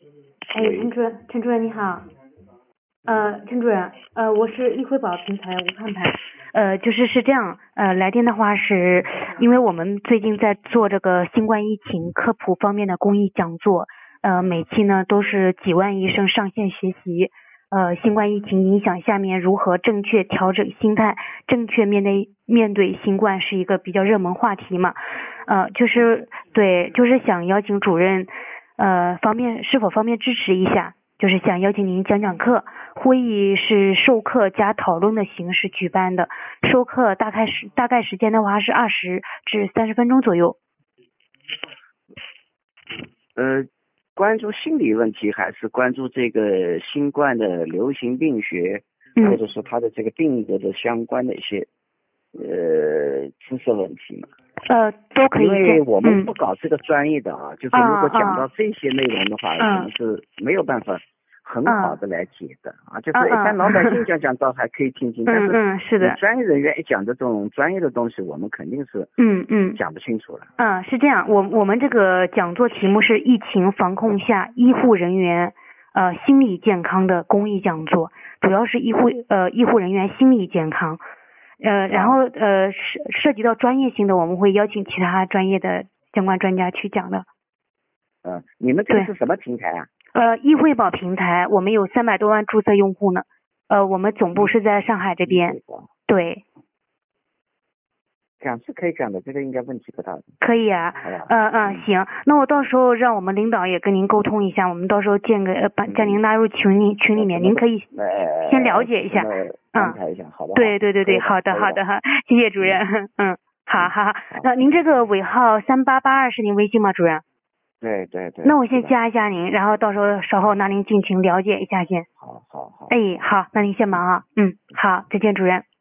哎，陈主任你好。陈主任，我是易惠宝平台吴看盘，是这样，来电的话是因为我们最近在做这个新冠疫情科普方面的公益讲座，每期呢都是几万医生上线学习，新冠疫情影响下面如何正确调整心态，正确面对新冠是一个比较热门话题嘛，想邀请主任，是否方便支持一下？就是想邀请您讲讲课，会议是授课加讨论的形式举办的，授课大概时间的话是20至30分钟左右。 关注心理问题还是关注这个新冠的流行病学，或者说它的这个病得的相关的一些知识问题嘛？ 都可以。 因为我们不搞这个专业的啊，就是如果讲到这些内容的话，可能是没有办法很好的来解的啊，就是一般老百姓讲倒还可以听听，但是专业人员一讲这种专业的东西，我们肯定是讲不清楚了。 是这样，我们这个讲座题目是疫情防控下医护人员心理健康的公益讲座，主要是医护人员心理健康，然后涉及到专业性的，我们会邀请其他专业的相关专家去讲的。 你们这个是什么平台啊？ 易惠宝平台，我们有300多万注册用户呢。我们总部是在上海这边。对。 讲是可以讲的，这个应该问题不大。 可以啊。行，那我到时候让我们领导也跟您沟通一下，我们到时候将您拉入群里面，您可以先了解一下。 安排一下，好吧？ 对，好的，谢谢主任。好。那您这个尾号3882是您微信吗，主任？ 对。 那我先加一下您，然后到时候稍后拿您进群了解一下先。 好。 哎，好，那您先忙啊。好，再见，主任。